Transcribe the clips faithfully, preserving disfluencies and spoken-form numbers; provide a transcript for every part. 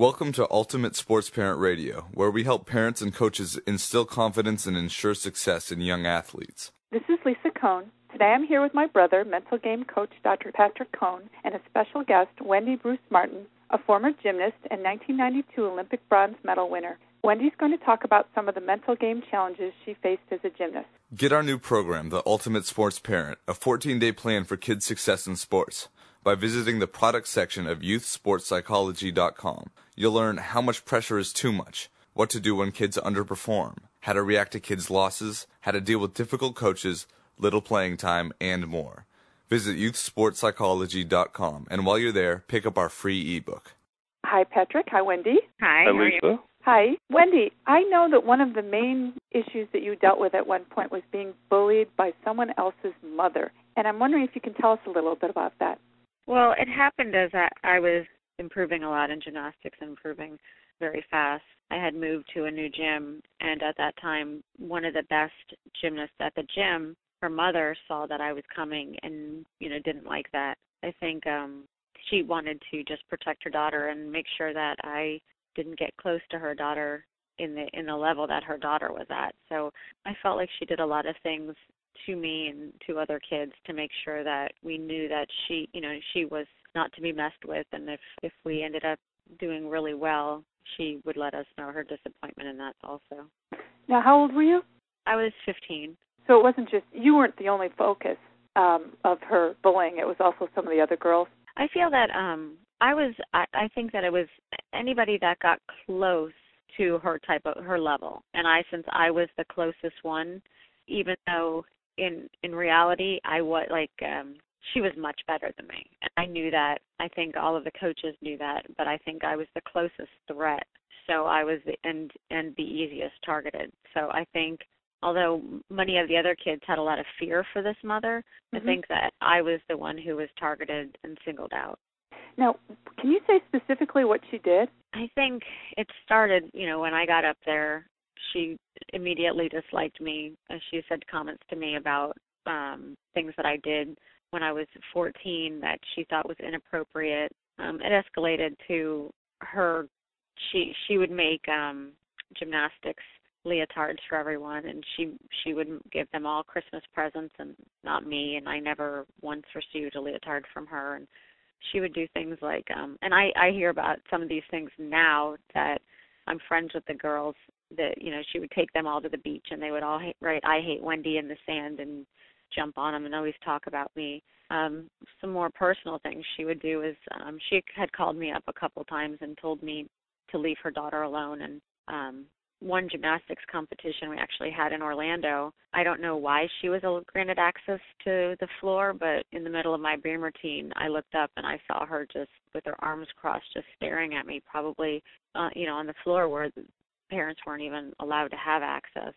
Welcome to Ultimate Sports Parent Radio, where we help parents and coaches instill confidence and ensure success in young athletes. This is Lisa Cohn. Today I'm here with my brother, mental game coach Doctor Patrick Cohn, and a special guest, Wendy Bruce Martin, a former gymnast and nineteen ninety-two Olympic bronze medal winner. Wendy's going to talk about some of the mental game challenges she faced as a gymnast. Get our new program, The Ultimate Sports Parent, a fourteen-day plan for kids' success in sports, by visiting the product section of youth sports psychology dot com. You'll learn how much pressure is too much, what to do when kids underperform, how to react to kids' losses, how to deal with difficult coaches, little playing time, and more. Visit youth sports psychology dot com, and while you're there, pick up our free ebook. Hi, Patrick. Hi, Wendy. Hi, Hi, Lisa. Hi. Wendy, I know that one of the main issues that you dealt with at one point was being bullied by someone else's mother, and I'm wondering if you can tell us a little bit about that. Well, it happened as I, I was improving a lot in gymnastics, improving very fast. I had moved to a new gym, and at that time, one of the best gymnasts at the gym, her mother saw that I was coming and, you know, didn't like that. I think um, she wanted to just protect her daughter and make sure that I didn't get close to her daughter in the in the level that her daughter was at. So I felt like she did a lot of things to me and to other kids to make sure that we knew that she, you know, she was not to be messed with, and if, if we ended up doing really well, she would let us know her disappointment in that also. Now, how old were you? I was fifteen. So it wasn't just, you weren't the only focus um, of her bullying. It was also some of the other girls. I feel that um, I was, I, I think that it was anybody that got close to her type of, her level. And I, since I was the closest one, even though in in reality I was like, um, she was much better than me. And I knew that. I think all of the coaches knew that, but I think I was the closest threat. So I was the, and, and the easiest targeted. So I think although many of the other kids had a lot of fear for this mother, mm-hmm. I think that I was the one who was targeted and singled out. Now, can you say specifically what she did? I think it started, you know, when I got up there, she immediately disliked me. She said comments to me about um, things that I did when I was fourteen that she thought was inappropriate. Um, it escalated to her, she she would make um, gymnastics leotards for everyone, and she she would give them all Christmas presents and not me, and I never once received a leotard from her. And she would do things like, um, and I, I hear about some of these things now that I'm friends with the girls, that, you know, she would take them all to the beach and they would all hate, write, "I hate Wendy" in the sand and jump on them and always talk about me. Um, some more personal things she would do is um, she had called me up a couple times and told me to leave her daughter alone. And um, one gymnastics competition we actually had in Orlando, I don't know why she was granted access to the floor, but in the middle of my beam routine, I looked up and I saw her just with her arms crossed, just staring at me, probably, uh, you know, on the floor where the parents weren't even allowed to have access.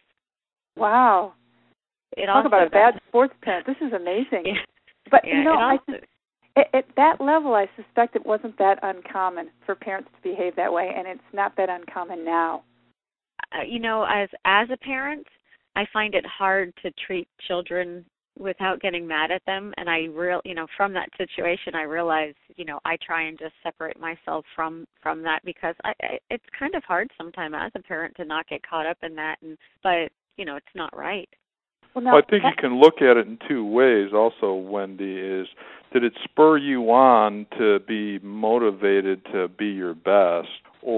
Wow. It Talk also about a bad got, sports parent. This is amazing. Yeah, but, yeah, you know, also, I sus- at, at that level, I suspect it wasn't that uncommon for parents to behave that way, and it's not that uncommon now. Uh, you know, as as a parent, I find it hard to treat children without getting mad at them. And I real, you know, from that situation, I realized, you know, I try and just separate myself from from that because I, I it's kind of hard sometimes as a parent to not get caught up in that. And but you know, it's not right. Well, now, well, I think you can look at it in two ways also, Wendy, is did it spur you on to be motivated to be your best,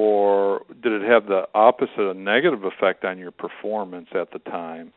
or did it have the opposite, a negative effect on your performance at the time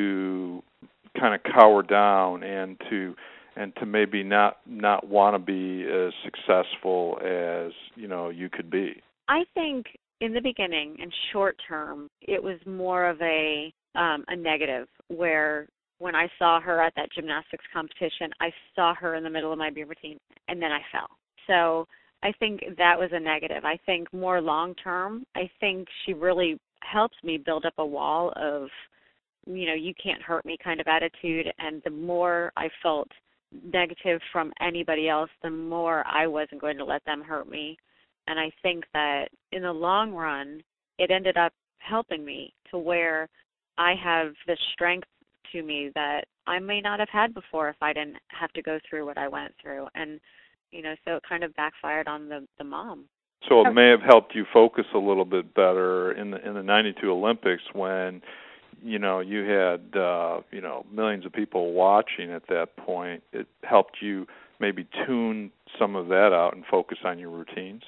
to kind of cower down and to and to maybe not not want to be as successful as, you know, you could be? I think in the beginning and short term, it was more of a um, a negative, where when I saw her at that gymnastics competition, I saw her in the middle of my beam routine, and then I fell. So I think that was a negative. I think more long term, I think she really helps me build up a wall of, you know, you can't hurt me kind of attitude. And the more I felt negative from anybody else, the more I wasn't going to let them hurt me. And I think that in the long run, it ended up helping me to where I have the strength to me that I may not have had before if I didn't have to go through what I went through. And, you know, so it kind of backfired on the, the mom. So it may have helped you focus a little bit better in the in the ninety-two Olympics when, you know, you had uh, you know millions of people watching at that point. It helped you maybe tune some of that out and focus on your routines.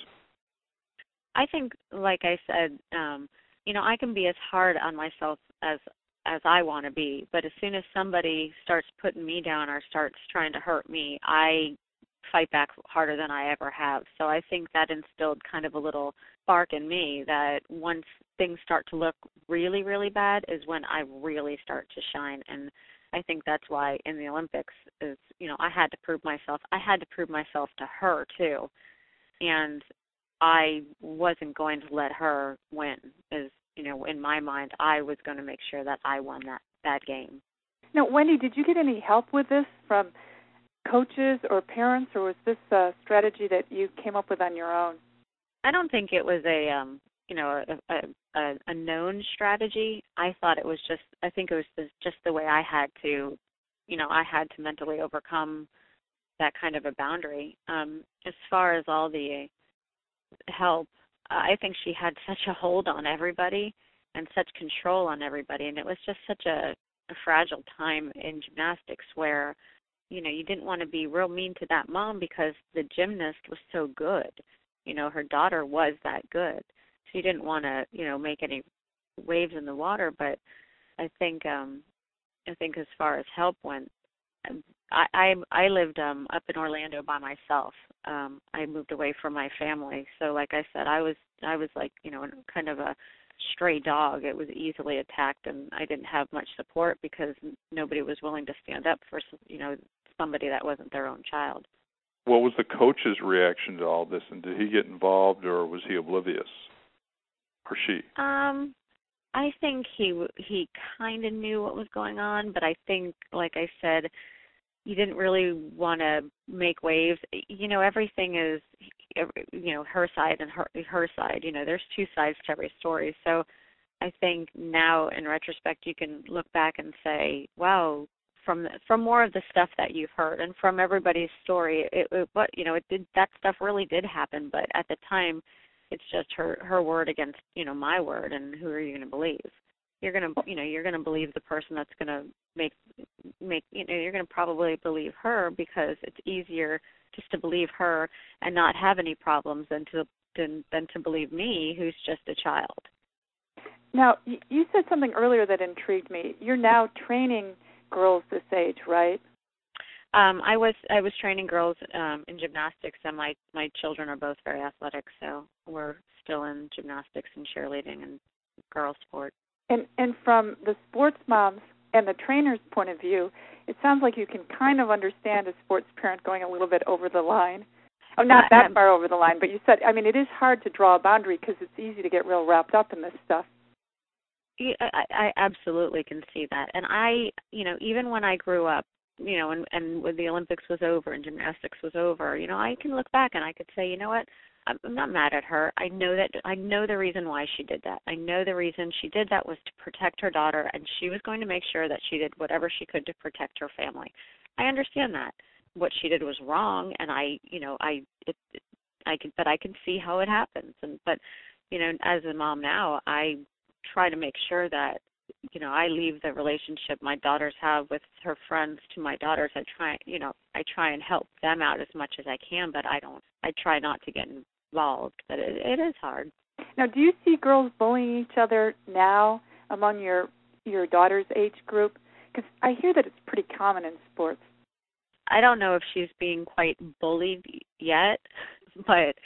I think, like I said, um, you know, I can be as hard on myself as as I want to be, but as soon as somebody starts putting me down or starts trying to hurt me, I fight back harder than I ever have. So I think that instilled kind of a little spark in me that once things start to look really, really bad is when I really start to shine. And I think that's why in the Olympics is, you know, I had to prove myself. I had to prove myself to her too. And I wasn't going to let her win. Is, you know, in my mind, I was going to make sure that I won that, that game. Now, Wendy, did you get any help with this from coaches or parents, or was this a strategy that you came up with on your own? I don't think it was a, um, you know, a, a, a known strategy. I thought it was just, I think it was just the way I had to, you know, I had to mentally overcome that kind of a boundary. Um, as far as all the help, I think she had such a hold on everybody and such control on everybody, and it was just such a, a fragile time in gymnastics where, you know, you didn't want to be real mean to that mom because the gymnast was so good. You know, her daughter was that good. So you didn't want to, you know, make any waves in the water. But I think, um, I think as far as help went, I I, I lived um, up in Orlando by myself. Um, I moved away from my family. So, like I said, I was I was like, you know, kind of a stray dog. It was easily attacked, and I didn't have much support because nobody was willing to stand up for, you know, somebody that wasn't their own child. What was the coach's reaction to all this, and did he get involved, or was he oblivious, or she? Um, I think he he kind of knew what was going on, but I think, like I said, you didn't really want to make waves. You know, everything is, you know, her side and her her side. You know, there's two sides to every story. So I think now, in retrospect, you can look back and say, wow, from from more of the stuff that you've heard and from everybody's story, it, it what you know, it did that stuff really did happen. But at the time, it's just her her word against, you know, my word, and who are you going to believe? You're going to, you know, you're going to believe the person that's going to make make you know, you're going to probably believe her because it's easier just to believe her and not have any problems than to than, than to believe me, who's just a child. Now, you said something earlier that intrigued me. You're now training girls this age, right? Um, I was I was training girls um, in gymnastics, and my, my children are both very athletic, so we're still in gymnastics and cheerleading and girls sport. And and from the sports moms and the trainer's point of view, it sounds like you can kind of understand a sports parent going a little bit over the line. Oh, not that far over the line, but you said, I mean, it is hard to draw a boundary because it's easy to get real wrapped up in this stuff. Yeah, I, I absolutely can see that. And I, you know, even when I grew up, you know, and, and when the Olympics was over and gymnastics was over, you know, I can look back and I could say, you know what, I'm, I'm not mad at her. I know that, I know the reason why she did that. I know the reason she did that was to protect her daughter, and she was going to make sure that she did whatever she could to protect her family. I understand that. What she did was wrong, and I, you know, I, it, I could, but I can see how it happens. And, but, you know, as a mom now, I try to make sure that, you know, I leave the relationship my daughters have with her friends to my daughters. I try, you know, I try and help them out as much as I can, but I don't, I try not to get involved, but it, it is hard. Now, do you see girls bullying each other now among your, your daughter's age group? Because I hear that it's pretty common in sports. I don't know if she's being quite bullied yet, but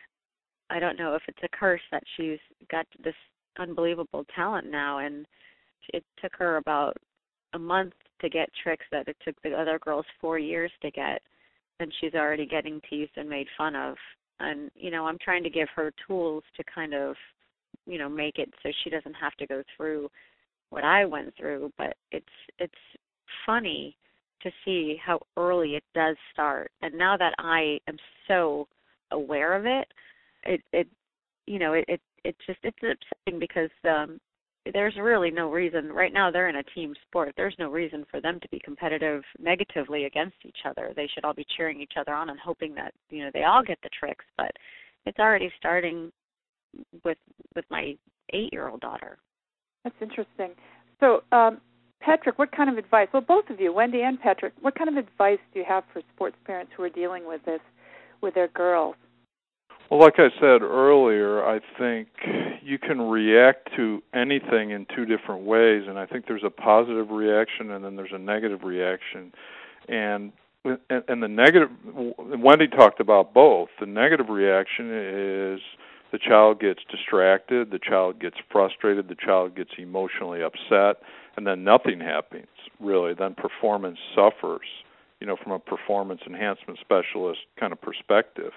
I don't know if it's a curse that she's got this unbelievable talent now, and it took her about a month to get tricks that it took the other girls four years to get, and she's already getting teased and made fun of. And, you know, I'm trying to give her tools to kind of, you know, make it so she doesn't have to go through what I went through, but it's it's funny to see how early it does start. And now that I am so aware of it, it, it you know, it, it, it just, it's upsetting because um, there's really no reason. Right now they're in a team sport. There's no reason for them to be competitive negatively against each other. They should all be cheering each other on and hoping that, you know, they all get the tricks. But it's already starting with with my eight-year-old daughter. That's interesting. So, um, Patrick, what kind of advice? Well, both of you, Wendy and Patrick, what kind of advice do you have for sports parents who are dealing with this with their girls? Well, like I said earlier, I think you can react to anything in two different ways, and I think there's a positive reaction and then there's a negative reaction. And and the negative, Wendy talked about both. The negative reaction is the child gets distracted, the child gets frustrated, the child gets emotionally upset, and then nothing happens, really. Then performance suffers, you know, from a performance enhancement specialist kind of perspective.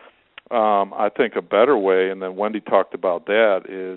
Um, I think a better way, and then Wendy talked about that, is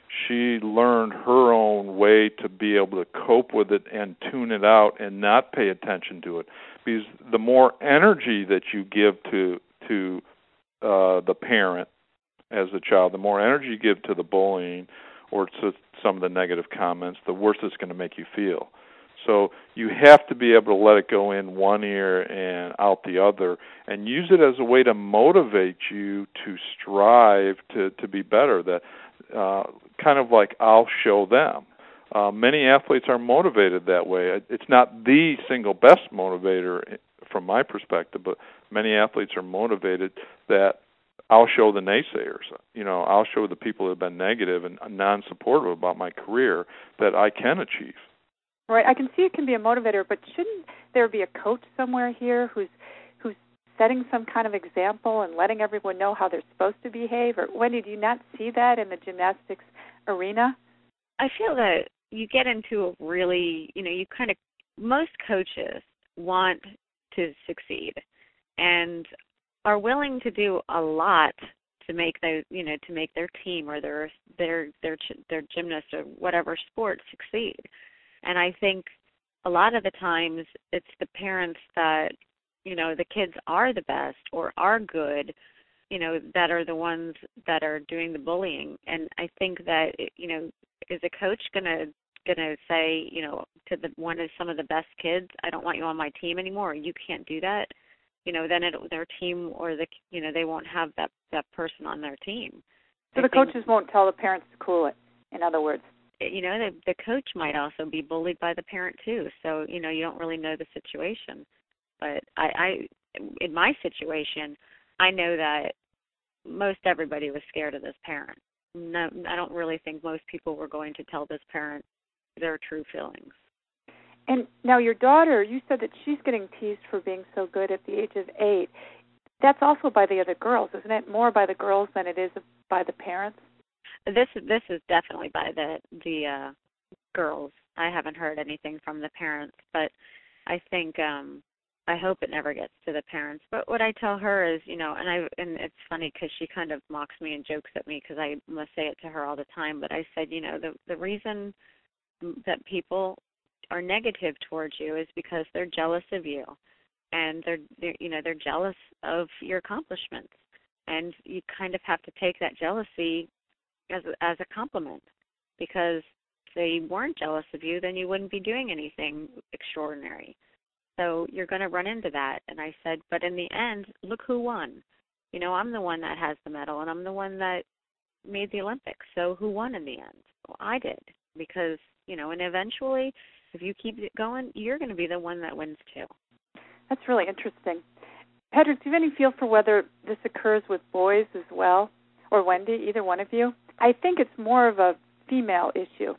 she learned her own way to be able to cope with it and tune it out and not pay attention to it. Because the more energy that you give to to uh, the parent as a child, the more energy you give to the bullying or to some of the negative comments, the worse it's going to make you feel. So you have to be able to let it go in one ear and out the other and use it as a way to motivate you to strive to, to be better, that uh, kind of like I'll show them. Uh, many athletes are motivated that way. It's not the single best motivator from my perspective, but many athletes are motivated that I'll show the naysayers. You know, I'll show the people who have been negative and non-supportive about my career that I can achieve. Right. I can see it can be a motivator, but shouldn't there be a coach somewhere here who's who's setting some kind of example and letting everyone know how they're supposed to behave? Or Wendy, do you not see that in the gymnastics arena? I feel that you get into a really, you know, you kind of, most coaches want to succeed and are willing to do a lot to make those, you know, to make their team or their their their their gymnast or whatever sport succeed. And I think a lot of the times it's the parents that, you know, the kids are the best or are good, you know, that are the ones that are doing the bullying. And I think that, you know, is a coach gonna gonna say, you know, to the one of some of the best kids, I don't want you on my team anymore, or you can't do that, you know, then it, their team or the, you know, they won't have that that person on their team. So I the coaches won't tell the parents to cool it, in other words. You know, the, the coach might also be bullied by the parent too. So, you know, you don't really know the situation. But I, I in my situation, I know that most everybody was scared of this parent. No, I don't really think most people were going to tell this parent their true feelings. And now your daughter, you said that she's getting teased for being so good at the age of eight. That's also by the other girls, isn't it? More by the girls than it is by the parents? This this is definitely by the the uh, girls. I haven't heard anything from the parents, but I think um, I hope it never gets to the parents. But what I tell her is, you know, and I and it's funny because she kind of mocks me and jokes at me because I must say it to her all the time. But I said, you know, the the reason that people are negative towards you is because they're jealous of you, and they're, they're you know they're jealous of your accomplishments, and you kind of have to take that jealousy as a, as a compliment, because if they weren't jealous of you, then you wouldn't be doing anything extraordinary. So you're going to run into that. And I said, but in the end, look who won. You know, I'm the one that has the medal, and I'm the one that made the Olympics. So who won in the end? Well, I did, because, you know, and eventually, if you keep it going, you're going to be the one that wins too. That's really interesting. Patrick, do you have any feel for whether this occurs with boys as well? Or Wendy, either one of you? I think it's more of a female issue.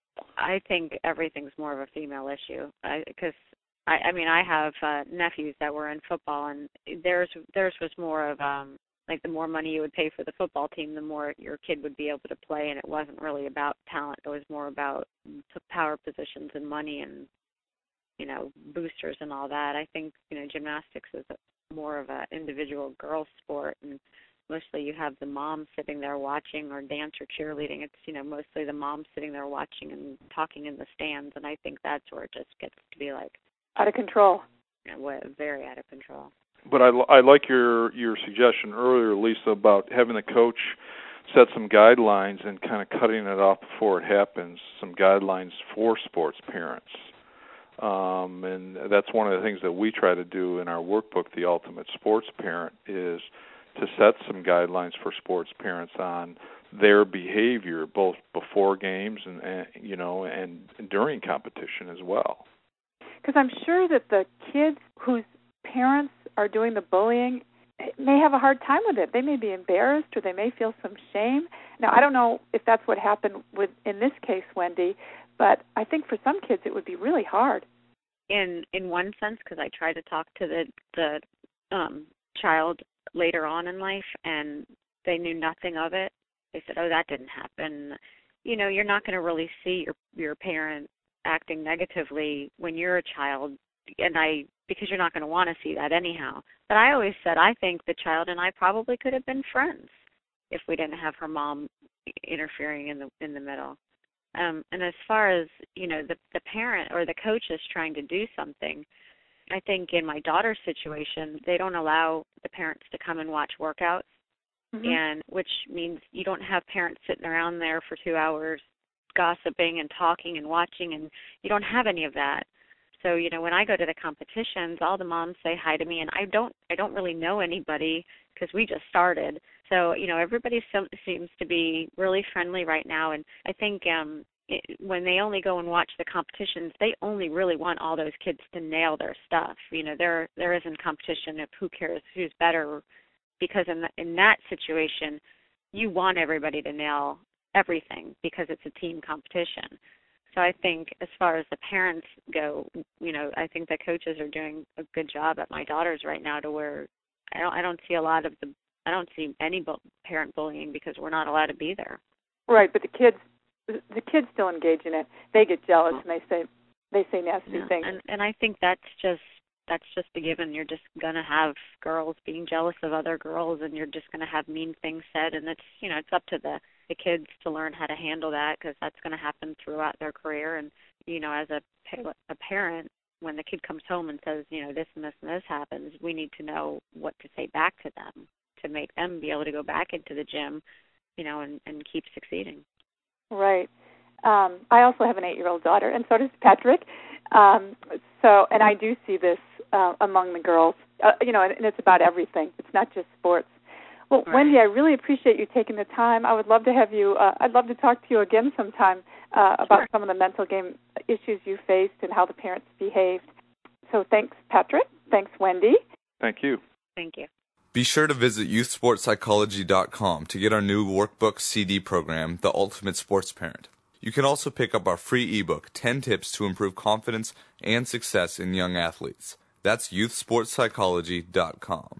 I think everything's more of a female issue, because I, I, I mean, I have uh, nephews that were in football, and theirs theirs was more of um, like the more money you would pay for the football team, the more your kid would be able to play, and it wasn't really about talent. It was more about power positions and money and, you know, boosters and all that. I think, you know, gymnastics is more of an individual girl sport, and mostly you have the mom sitting there watching, or dance or cheerleading. It's, you know, mostly the mom sitting there watching and talking in the stands, and I think that's where it just gets to be like out of control. You know, very out of control. But I, I like your, your suggestion earlier, Lisa, about having the coach set some guidelines and kind of cutting it off before it happens, some guidelines for sports parents. Um, and that's one of the things that we try to do in our workbook, The Ultimate Sports Parent, is to set some guidelines for sports parents on their behavior, both before games and, and you know, and during competition as well. Because I'm sure that the kids whose parents are doing the bullying may have a hard time with it. They may be embarrassed, or they may feel some shame. Now, I don't know if that's what happened with in this case, Wendy, but I think for some kids it would be really hard. In in one sense, because I tried to talk to the the um, child later on in life, and they knew nothing of it. They said, "Oh, that didn't happen." You know, you're not going to really see your your parent acting negatively when you're a child, and I because you're not going to want to see that anyhow. But I always said I think the child and I probably could have been friends if we didn't have her mom interfering in the in the middle. Um, and as far as, you know, the the parent or the coach is trying to do something, I think in my daughter's situation, they don't allow the parents to come and watch workouts, mm-hmm. and which means you don't have parents sitting around there for two hours gossiping and talking and watching, and you don't have any of that. So, you know, when I go to the competitions, all the moms say hi to me, and I don't I don't really know anybody because we just started. So, you know, everybody seems to be really friendly right now, and I think um, it, when they only go and watch the competitions, they only really want all those kids to nail their stuff. You know, there there isn't competition of who cares who's better, because in the, in that situation, you want everybody to nail everything because it's a team competition. So I think as far as the parents go, you know, I think the coaches are doing a good job at my daughters right now to where I don't I don't see a lot of the I don't see any bu- parent bullying because we're not allowed to be there. Right, but the kids the kids still engage in it. They get jealous and they say they say nasty yeah, things. And and I think that's just that's just a given. You're just gonna have girls being jealous of other girls, and you're just gonna have mean things said, and it's you know it's up to the the kids to learn how to handle that, because that's going to happen throughout their career. And, you know, as a, a parent, when the kid comes home and says, you know, this and this and this happens, we need to know what to say back to them to make them be able to go back into the gym, you know, and, and keep succeeding. Right. Um, I also have an eight-year-old daughter, and so does Patrick. Um, so, and I do see this uh, among the girls, uh, you know, and, and it's about everything. It's not just sports. Well, right. Wendy, I really appreciate you taking the time. I would love to have you, uh, I'd love to talk to you again sometime uh, about sure. some of the mental game issues you faced and how the parents behaved. So thanks, Patrick. Thanks, Wendy. Thank you. Thank you. Be sure to visit youth sports psychology dot com to get our new workbook C D program, The Ultimate Sports Parent. You can also pick up our free ebook, ten Tips to Improve Confidence and Success in Young Athletes. That's youth sports psychology dot com.